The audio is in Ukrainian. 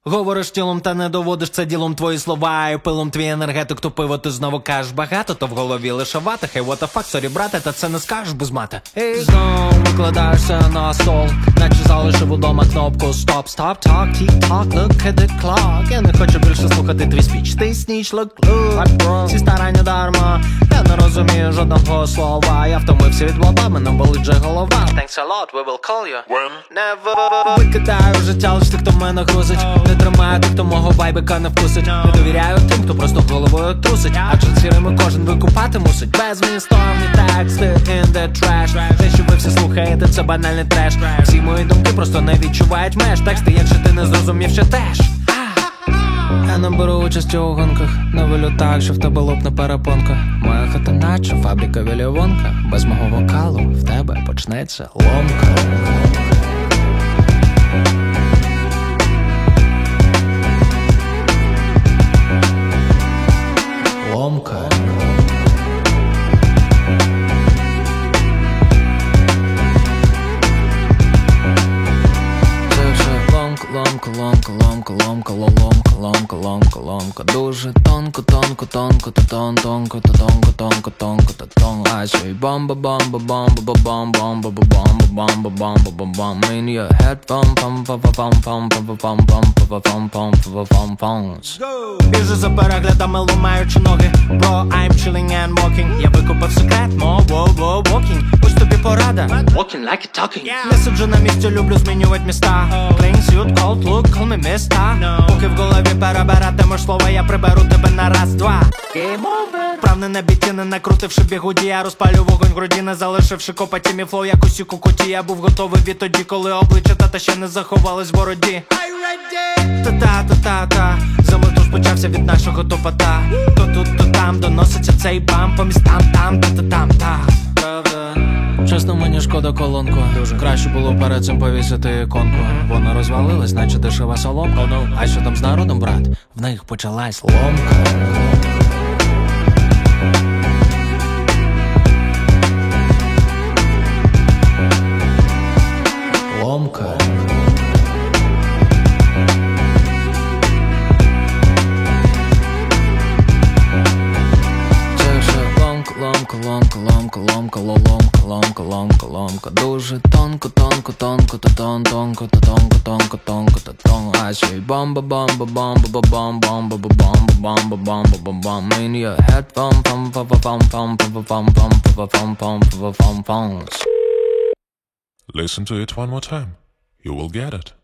Говориш тілом та не доводиш це ділом твої слова. І пилом твій енергетик, то пиво ти знову кажеш багато, то в голові лише вата. Хей, what the fuck, сорі, брате, та це не скажеш без мати. Знов викладаєшся на стол, наче залишив удома кнопку Stop, stop, talk, tick-tock, look at the clock. Я не хочу більше слухати твій спіч, ти сніч, look, всі старання дарма. Я не розумію жодного слова, я втомився від баба, мене болить же голова. Thanks a lot, we will call you when? Never. Викидаю в життя лиш тих, хто мене грузить. Не тримаю тих, хто мого вайбика не вкусить. Не довіряю тим, хто просто головою трусить. Адже сірими кожен викупати мусить. Безмістовні тексти in the trash. Те, що ви всі слухаєте, це банальний треш. Всі мої думки просто не відчувають меж. Тексти, якщо ти не зрозумів, ще теж. Я не беру участь у гонках, не велю так, що в тебе лопне перепонка. Моя хата наче фабрика Віллі-Вонка. Без мого вокалу в тебе почнеться ломка. Ломка. Ломка, ломка, ломка, ломка, ломка, ломка, ломка, ломка. Дуже тонко, тонко, тонко, та тонко, та тонко, тонко, тонко, та тонко. I say bamba, bamba, bamba, bamba, bamba, bamba, bamba, bamba, bamba, bamba. In your head, bum, bum, bum, bum, bum, bum, bum, bum, bum, bum, bum, bum, bum. Біжу за переглядами, ломаючи ноги. Bro, I'm chilling and walking. Я викупив секрет, walking. Ось тобі порада. Walking like a talking. Не сиджу на місці, люблю змінювати міста. Clean suit, cold look, call me mister. Поки в голові перебиратимеш слова, я приберу тебе на раз-два. Game over. Вправне на біті, не накрутивши бігуді. Я розпалю вогонь в груді, не залишивши копоті. Мій флоу якось у кукуті. Я був готовий відтоді, коли обличчя тата ще не заховалось в бороді. Та-та-та-та-та. Замитож почався від нашого топота. То тут, то там доноситься цей бам. По містам там, та-та-там-та. Правда. Чесно, мені шкода колонку. Краще було перед цим повісити іконку. Вона розвалилась, наче дешева соломка. А що там з народом, брат? В них почалась ломка. Ломка. Ломка, ломка, ломка, ломка, ломка, ломка, ломка, ломка. Дуже тонко, тонко, тонко, та тонко, та тонко, тонко, тонко, та тонко. I say bamba, bamba, bamba, bamba, bamba, bamba, bamba, bamba, bamba, bamba. In your head, bum, bum, bum, bum, bum, bum, bum, bum, bum, bum, bum, bum, bum. Listen to it one more time. You will get it.